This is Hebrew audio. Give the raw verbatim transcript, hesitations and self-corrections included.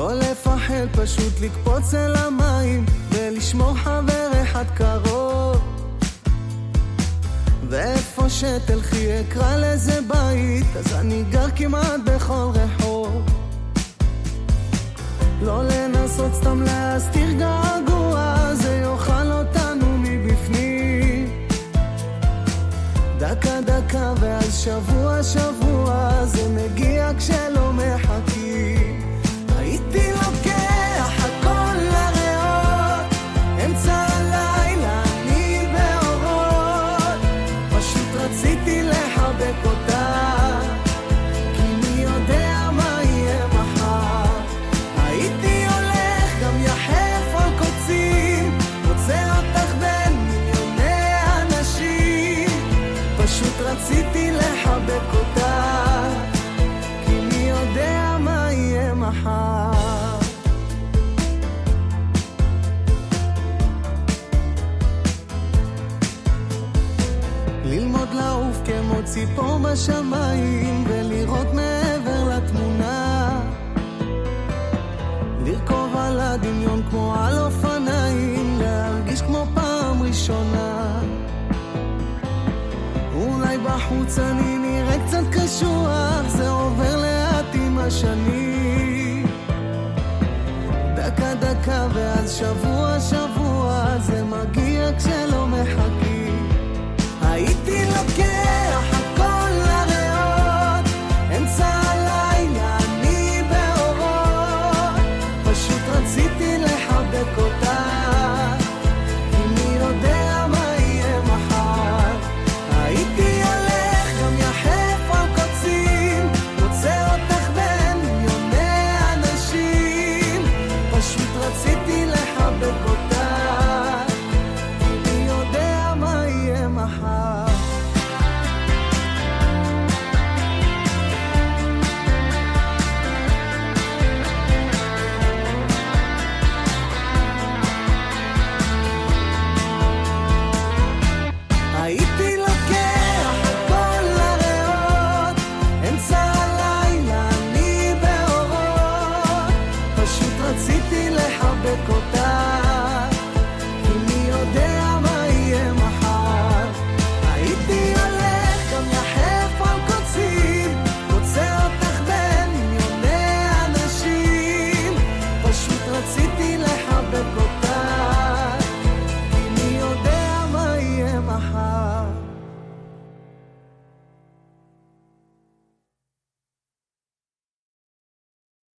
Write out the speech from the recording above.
לא לפחד, פשוט לקפוץ אל המים ולשמור חבר אחד קרוב, ואיפה שתלכי אקרא לזה בית, אז אני גר כמעט בכל רחוב. לא לנסות סתם להסתיר געגוע, זה יאכל אותנו מבפנים. דקה דקה ואז שבוע שבוע, זה מגיע כשלא מחכים. הייתי לוקח הכל לריאות, אמצע הלילה אני באורות, פשוט רציתי לחבק אותה, כי מי יודע מה יהיה מחר. הייתי הולך גם יחף על קוצים, רוצה אותך בין מיליוני אנשים, פשוט רציתי לחבק אותה, כי מי יודע מה יהיה מחר. ללמוד לעוף כמו ציפור בשמיים, ולראות מעבר לתמונה, לרכוב על הדמיון כמו על אופניים, להרגיש כמו פעם ראשונה. אולי בחוץ אני נראה קצת קשוח, זה עובר לאט עם השנים. דקה דקה ואז שבוע שבוע,